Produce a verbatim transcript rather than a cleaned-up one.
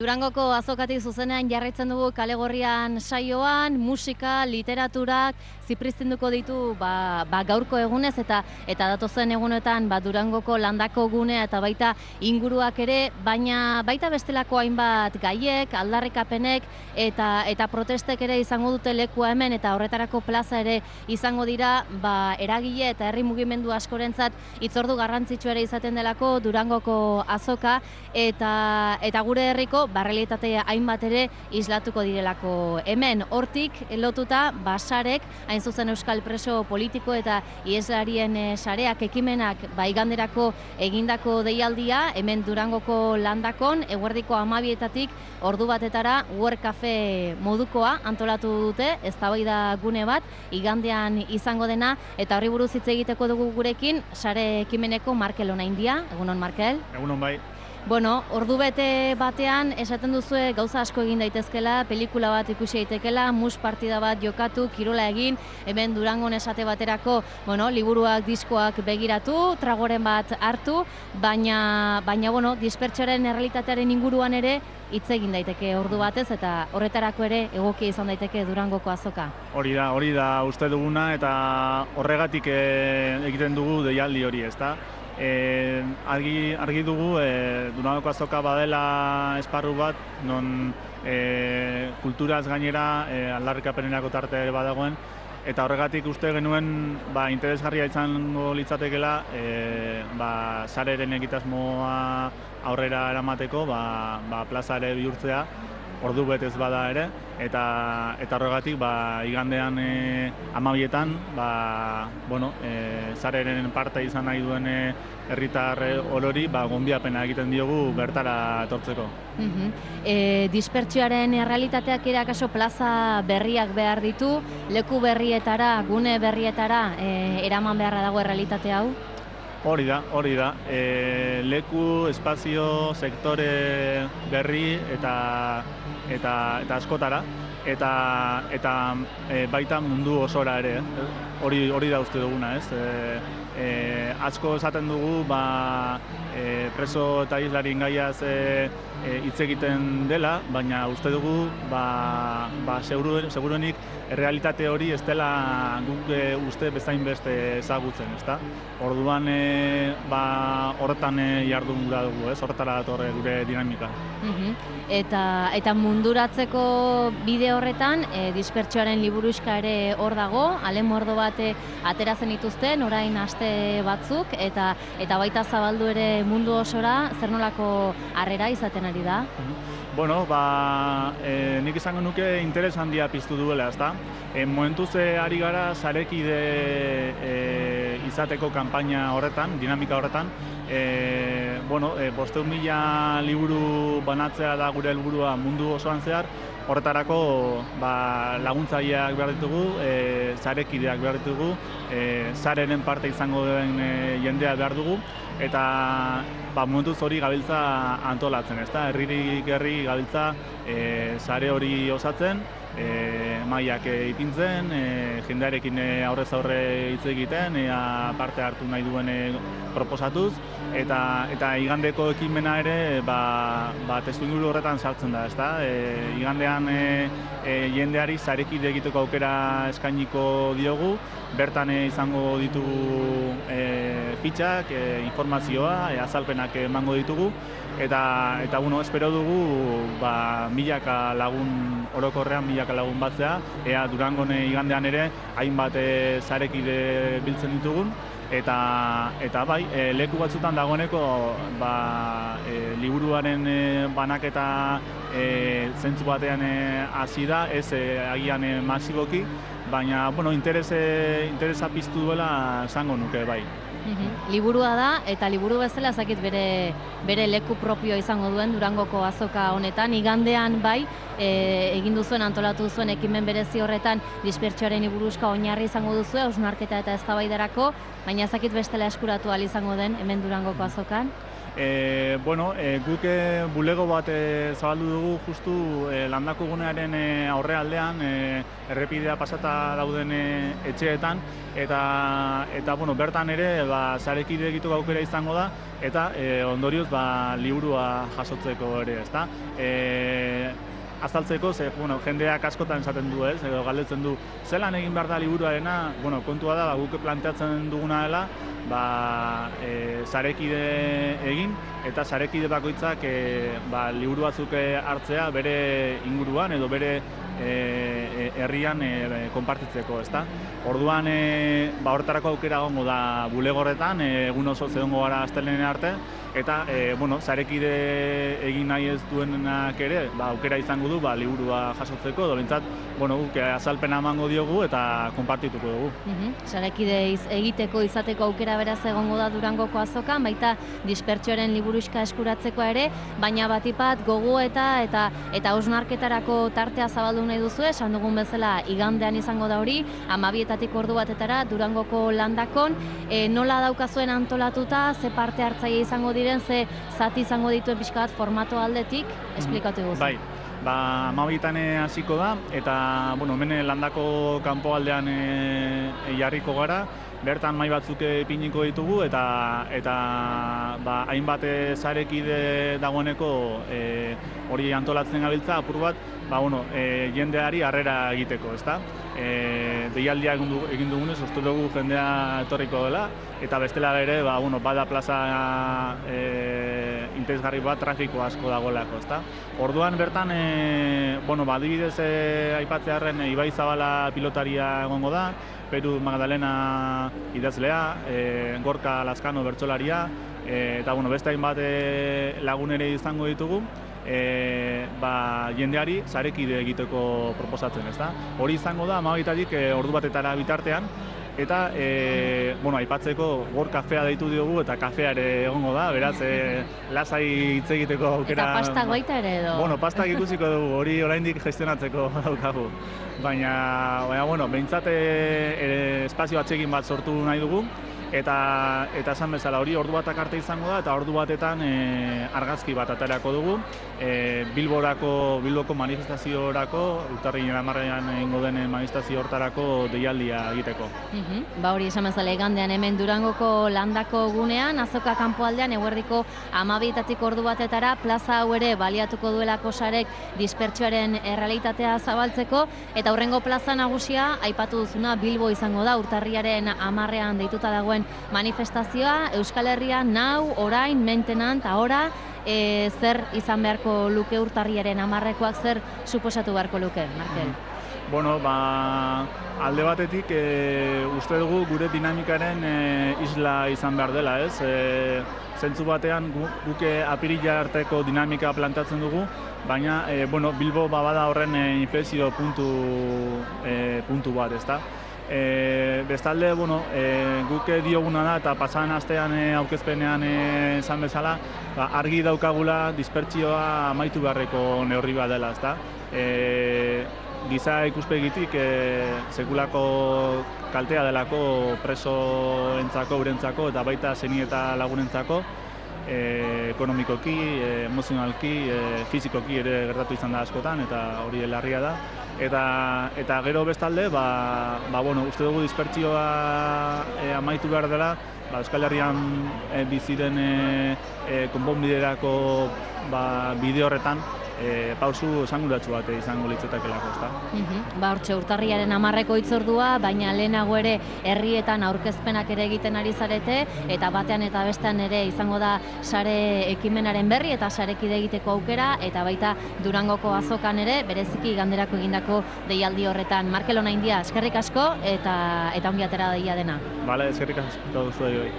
Durangoko azokatik zuzenean jarraitzen dugu Kale Gorrian saioan, musika, literaturak, zipriztinduko ditu ba, ba gaurko egunez eta eta datozen egunetan ba, Durangoko landako gunea eta baita inguruak ere, baina baita bestelako hainbat gaiek, aldarrikapenek eta eta protestek ere izango dute lekua hemen eta horretarako plaza ere izango dira ba, eragile eta herri mugimendu askorentzat hitzordu garrantzitsua ere izaten delako Durangoko azoka eta eta gure herriko barrealitatea hainbat ere islatuko direlako. Hemen hortik lotuta basarek, hain zuzen euskal preso politiko eta ieslarien sareak ekimenak baiganderako egindako deialdia, hemen Durangoko landakon, eguerdiko hamabietatik ordu batetara Work Cafe modukoa antolatu dute, eztabaida gune bat, igandean izango dena, eta horri buruz hitz egiteko dugu gurekin, sare ekimeneko Markel Onaindia. Egunon, Markel? Egunon, bai. Bueno, ordu bete batean esaten duzue gauza asko egin daitezkela, pelikula bat ikusi daitekela, mus partida bat jokatu, kirola egin, hemen Durangon esate baterako, bueno, liburuak, diskoak begiratu, tragoren bat hartu, baina, baina bueno, dispertsioaren errealitatearen inguruan ere hitz egin daiteke ordu batez eta horretarako ere egokia izan daiteke Durangoko azoka. Hori da, hori da uste duguna eta horregatik egiten dugu deialdi hori, ezta? E, argi, argi dugu e, Durangoko azoka badela esparru bat non e, kulturaz gainera e, aldarrikapenerako tarte ere badagoen eta horregatik uste genuen ba, interesgarria izango litzatekela e, ba, sareren egitasmoa aurrera eramateko ba, ba, plaza ere bihurtzea ordu betez bada ere, eta eta horregatik ba, igandean e, amabietan ba, bueno, e, sareren parte izan nahi duen e, herritar orori ba, gonbiapena egiten diogu bertara etortzeko. Uh-huh. e, dispertsioaren errealitateak ere akaso plaza berriak behar ditu, leku berrietara, gune berrietara e, eraman beharra dago errealitate hau? Hori da, hori da. E, leku, espazio, sektore berri eta eta eta askotara eta eta e, baita mundu osora ere, eh? Hori hori da uste duguna, ez? E, e, asko esaten dugu ba e, preso eta islarien gaiaz e, e, hitz egiten dela, baina uste dugu ba ba seguru seguruenik errealitate hori ez dela guk e, uste bezain beste ezagutzen, ezta? Orduan e, ba horretan e, jardun gura dugu, ez? Horretara dator gure dinamika. Uh-huh. Eta eta munduratzeko bide horretan e, dispertsioaren liburuxka ere hor dago, ale mordo bat atera zen dituzten orain aste batzuk eta eta baita zabaldu ere mundu osora, zer nolako harrera izaten ari da? Uh-huh. Bueno, ba, e, nik izango nuke interes handia piztu duela, ezta? E, momentuz e, ari gara sarekide e, izateko kanpaina horretan, dinamika horretan. E, bueno, e, bosteun mila liburu banatzea da gure helburua mundu osoan zehar, horretarako ba, laguntzaileak behar ditugu, e, sarekideak behar ditugu, e, sareren parte izango den e, jendea behar dugu, eta ba, momentuz hori gabiltza antolatzen, ezta? Herririk herri gabiltza e, sare hori osatzen, e, mailak e, ipintzen, e, jendearekin e, aurrez aurre hitz egiten, ea parte hartu nahi duen e, proposatuz, eta eta igandeko ekimena ere ba, ba testuinguru horretan sartzen da, ezta? E, igandean e, e, jendeari sarekide egiteko aukera eskainiko diogu, bertan e, izango ditugu e, fitxak, e, informazioa, e, azalpenak emango ditugu, eta eta bueno, espero dugu ba, milaka lagun orokorrean milaka lagun batzea, ea Durangon igandean ere hainbat e, sarekide biltzen ditugun, eta eta bai, e, leku batzutan dagoeneko ba, e, liburuaren e, banaketa e, zentzu batean hasi da, ez e, agian e, masiboki, baina bueno, interese, interesa piztu duela esango nuke bai. Uhum. Liburua da, eta liburu bezala ezakit bere, bere leku propioa izango duen Durangoko azoka honetan. Igandean bai, e, egin duzuen, antolatu duzuen ekimen berezi horretan dispertsioaren liburuska oinarri izango duzue, hausnarketa eta eztabaidarako, baina ezakit bestela eskuratu ahal izango den hemen Durangoko azokan. E, bueno, e, guk e, bulego bat e, zabaldu dugu justu e, landako gunearen e, aurrealdean, e, errepidea pasata dauden e, etxeetan, eta, eta bueno, bertan ere ba, sarekide egiteko aukera izango da, eta e, ondorioz ba, liburua jasotzeko ere, ezta? E, azaltzeko, ze, bueno, jendeak askotan esaten du, ez, edo galdetzen du, zelan egin behar da liburuarena, bueno, kontua da, ba, guk planteatzen duguna dela, ba, e, sarekide egin, eta sarekide bakoitzak e, ba, liburu batzuk hartzea bere inguruan edo bere e, herrian e, konpartitzeko, ezta? Orduan, e, ba, horretarako aukera egongo da bulegorretan, e, egun oso zegongo gara astelehen arte, eta, e, bueno, sarekide egin nahi ez duenak ere, ba, aukera izango du, ba, liburua jasotzeko, edo bintzat, bueno, guk azalpena emango diogu eta konpartituko dugu. Uh-huh. Sarekide egiteko izateko aukera beraz egongo da Durangoko azokan, baita dispertsioaren liburuxka eskuratzeko ere, baina batipat gogo eta eta eta hausnarketarako tartea zabaldu nahi duzu, esan dugun bezala igandean izango da hori, hamabietatik ordu batetara Durangoko landakon, e, nola daukazuen antolatuta, ze parte hartzaile izango diren, ze zati izango dituen pixka bat formato aldetik, esplikatu guzu. Bai. Ba, hamabietan hasiko da, eta, bueno, hemen landako kanpoaldean e, jarriko gara, bertan mahai batzuk ipiniko ditugu, eta, eta ba, hainbat sarekide dagoeneko e, hori antolatzen gabiltza, apur bat, ba, bueno, e, jendeari harrera egiteko, ezta? E, deialdia egin, du, egin dugunez, uste dugu jendea etorriko dela, eta bestela ere, ba, bueno, bada plaza e, interesgarri bat trafiko asko dagoelako, ezta? Orduan bertan, e, bueno, ba, adibidez e, aipatzearren Ibai Zabala pilotaria egongo da, Peru Magdalena idazlea, e, Gorka Lazkano bertsolaria, e, eta bueno, beste hainbat e, lagun ere izango ditugu, e, ba, jendeari sarekide egiteko proposatzen, ezta? Hori izango da hamabietatik e, ordu batetara bitartean, eta e, bueno, aipatzeko Gor kafea deitu diogu eta kafea ere egongo da, beraz e, lasai hitz egiteko aukera. Eta pastak baita ere edo? Bueno, pastak ikusiko dugu, hori oraindik gestionatzeko daukagu. Baina, baina bueno, behintzat e, e, espazio atsegin bat sortu nahi dugu, eta eta esan bezala hori ordu batak arte izango da, eta ordu batetan e, argazki bat aterako dugu, e, Bilborako, Bilboko manifestaziorako, urtarrilaren hamarrean egingo den manifestazio hortarako deialdia egiteko. Uh-huh. Ba hori esan bezala igandean hemen Durangoko landako gunean, azoka kanpoaldean eguerdiko hamabietatik ordu batetara, plaza hau ere baliatuko duelako sarek dispertsioaren errealitatea zabaltzeko, eta hurrengo plaza nagusia aipatu duzuna Bilbo izango da, urtarriaren hamarrean deituta dagoen manifestazioa, Euskal Herria nau, orain, mentenant, ahora, e, zer izan beharko luke urtarriaren hamarrekoak, zer suposatu beharko luke, Markel? Bueno, ba, alde batetik e, uste dugu gure dinamikaren e, isla izan behar dela, ez? E, zentzu batean gu, guke apirila arteko dinamika plantatzen dugu, baina e, bueno, Bilbo babada horren e, inflexio puntu, e, puntu bat, ezta? E, bestalde, bueno, e, guk dioguna da, eta pasan astean e, aurkezpenean esan e, bezala, ba, argi daukagula dispertsioa amaitu beharreko neurri bat dela, ezta? E, giza ikuspegitik e, sekulako kaltea delako presoentzako, urentzako, eta baita seni eta lagunentzako, e, ekonomikoki, e, emozionalki, e, fizikoki ere gertatu izan da askotan, eta hori larria da. Eta, eta gero bestalde, ba, ba, bueno, uste dugu dispertsioa e, amaitu behar dela, ba, Euskal Herrian e, biziren e, e, konponbiderako ba, bide horretan e, pausu esanguratsu bat izango litzatakelako, ezta? Uh-huh. Ba, hortxe urtarriaren hamarreko hitzordua, baina lehenago ere herrietan aurkezpenak ere egiten ari zarete, eta batean eta bestean ere izango da sare ekimenaren berri eta sarekide egiteko aukera, eta baita Durangoko azokan ere, bereziki iganderako egindako deialdi horretan. Markel Onaindia, eskerrik asko, eta eta ongi atera deia dena. Bale, eskerrik asko duzu.